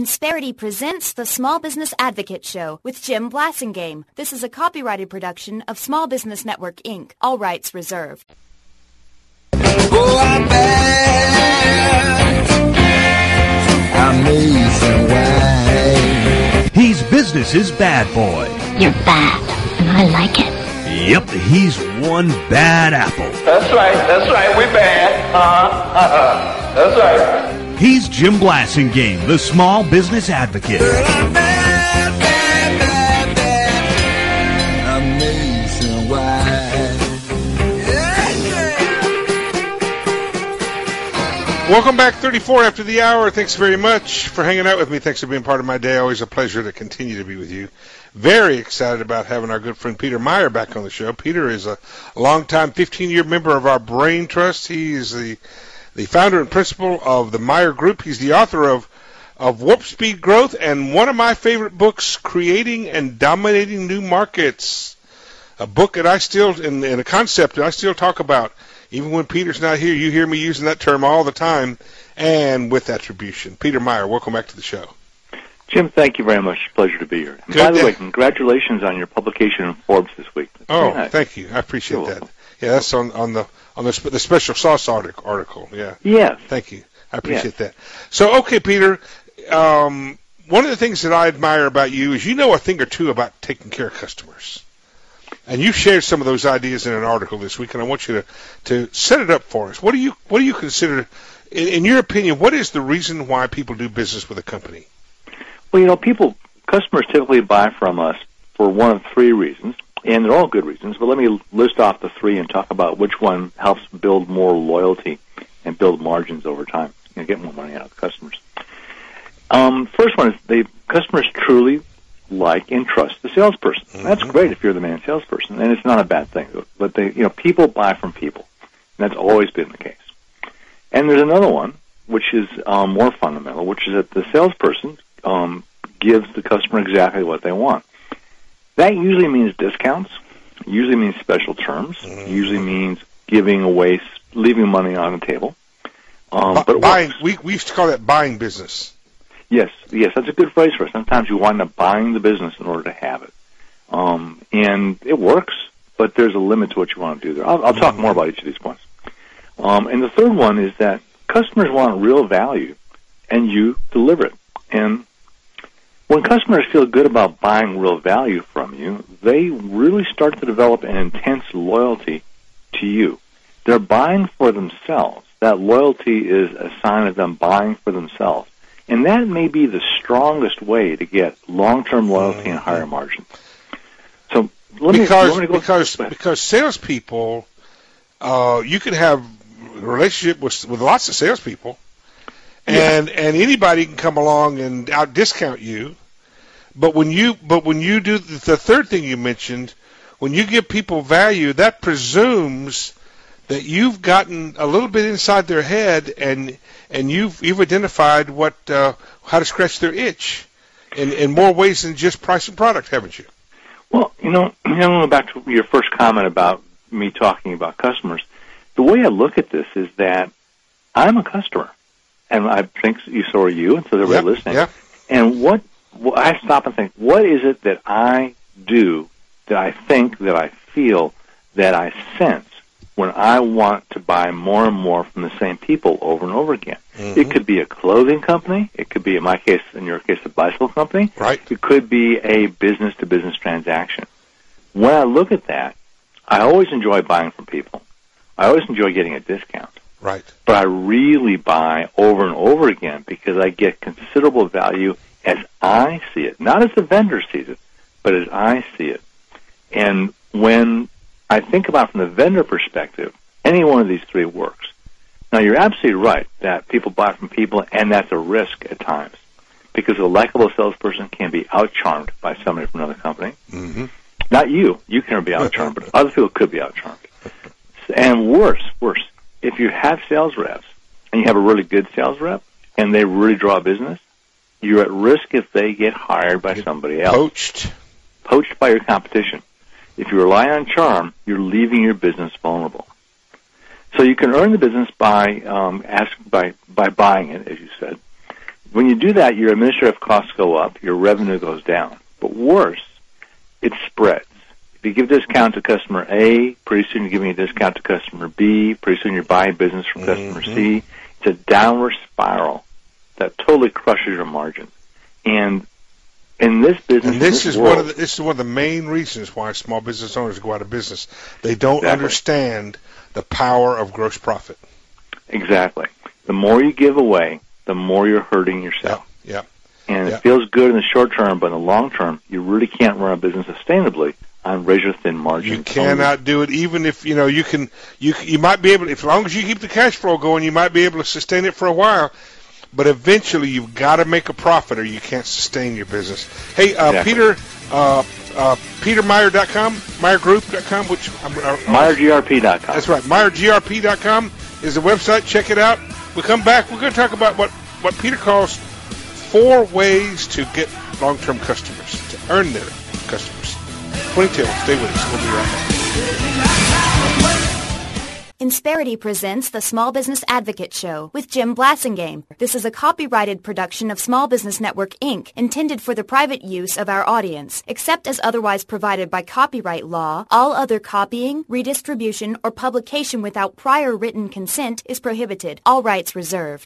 Insperity presents the Small Business Advocate Show with Jim Blasingame. This is a copyrighted production of Small Business Network, Inc. All rights reserved. Oh, I'm bad. I'm nationwide. He's business's bad boy. You're bad, and I like it. Yep, he's one bad apple. That's right, we bad. That's right. He's Jim Blasingame, the Small Business Advocate. Girl, I'm bad, bad, bad, bad. I'm nationwide. Yeah. Welcome back, 34 after the hour. Thanks very much for hanging out with me. Thanks for being part of my day. Always a pleasure to continue to be with you. Very excited about having our good friend Peter Meyer back on the show. Peter is a longtime 15-year member of our Brain Trust. He is the founder and principal of the Meyer Group. He's the author of Warp Speed Growth and one of my favorite books, Creating and Dominating New Markets, a book that I still, and a concept that I still talk about. Even when Peter's not here, you hear me using that term all the time, and with attribution. Peter Meyer, welcome back to the show. Jim, thank you very much. Pleasure to be here. And by the way, congratulations on your publication in Forbes this week. Nice. Thank you. I appreciate that. Yeah, that's on the special sauce article. Yeah. Yes. Thank you. I appreciate that. So, okay, Peter, one of the things that I admire about you is you know a thing or two about taking care of customers. And you shared some of those ideas in an article this week, and I want you to set it up for us. What do you consider, in your opinion, what is the reason why people do business with a company? Well, customers typically buy from us for one of three reasons, and they're all good reasons, but let me list off the three and talk about which one helps build more loyalty and build margins over time and get more money out of the customers. First one is customers truly like and trust the salesperson. Mm-hmm. That's great if you're the main salesperson, and it's not a bad thing. But people buy from people, and that's always been the case. And there's another one, which is more fundamental, which is that the salesperson gives the customer exactly what they want. That usually means discounts, usually means special terms, usually means giving away, leaving money on the table. But buying, we used to call that buying business. Yes, that's a good phrase for it. Sometimes you wind up buying the business in order to have it. And it works, but there's a limit to what you want to do there. I'll talk more about each of these points. And the third one is that customers want real value, and you deliver it. And when customers feel good about buying real value from you, they really start to develop an intense loyalty to you. They're buying for themselves. That loyalty is a sign of them buying for themselves. And that may be the strongest way to get long-term loyalty and higher margins. So because salespeople, you can have a relationship with lots of salespeople, and anybody can come along and out discount you. But when you do the third thing you mentioned, when you give people value, that presumes that you've gotten a little bit inside their head and you've identified how to scratch their itch in more ways than just price and product, haven't you? Well, going back to your first comment about me talking about customers, the way I look at this is that I'm a customer, and I think so are you, and so they're listening. Yep. And I stop and think, what is it that I do, that I think, that I feel, that I sense when I want to buy more and more from the same people over and over again? Mm-hmm. It could be a clothing company. It could be, in your case, a bicycle company. Right. It could be a business-to-business transaction. When I look at that, I always enjoy buying from people. I always enjoy getting a discount. Right. But I really buy over and over again because I get considerable value as I see it. Not as the vendor sees it, but as I see it. And when I think about it from the vendor perspective, any one of these three works. Now, you're absolutely right that people buy from people, and that's a risk at times because a likable salesperson can be out-charmed by somebody from another company. Mm-hmm. Not you. You can be out-charmed, but other people could be out-charmed. And worse, if you have sales reps and you have a really good sales rep and they really draw business, you're at risk if they get hired by somebody else. Poached by your competition. If you rely on charm, you're leaving your business vulnerable. So you can earn the business by buying it, as you said. when you do that, your administrative costs go up, your revenue goes down. But worse, it spreads. If you give a discount to customer A, pretty soon you're giving a discount to customer B, pretty soon you're buying business from customer C. It's a downward spiral that totally crushes your margin. And in this business, this is one of the main reasons why small business owners go out of business. They don't understand the power of gross profit. Exactly. The more you give away, the more you're hurting yourself. Yeah. And it feels good in the short term, but in the long term, you really can't run a business sustainably on razor-thin margins. You cannot do it, even if, you might be able, as long as you keep the cash flow going, you might be able to sustain it for a while. But eventually, you've got to make a profit, or you can't sustain your business. Hey, Peter, PeterMeyer.com, MeyerGroup.com, MeyerGRP.com. That's right. MeyerGRP.com is the website. Check it out. We come back. We're going to talk about what Peter calls 4 ways to get long-term customers, to earn their customers. 22. Stay with us. We'll be right back. Insperity presents the Small Business Advocate Show with Jim Blasingame. This is a copyrighted production of Small Business Network, Inc., intended for the private use of our audience. Except as otherwise provided by copyright law, all other copying, redistribution, or publication without prior written consent is prohibited. All rights reserved.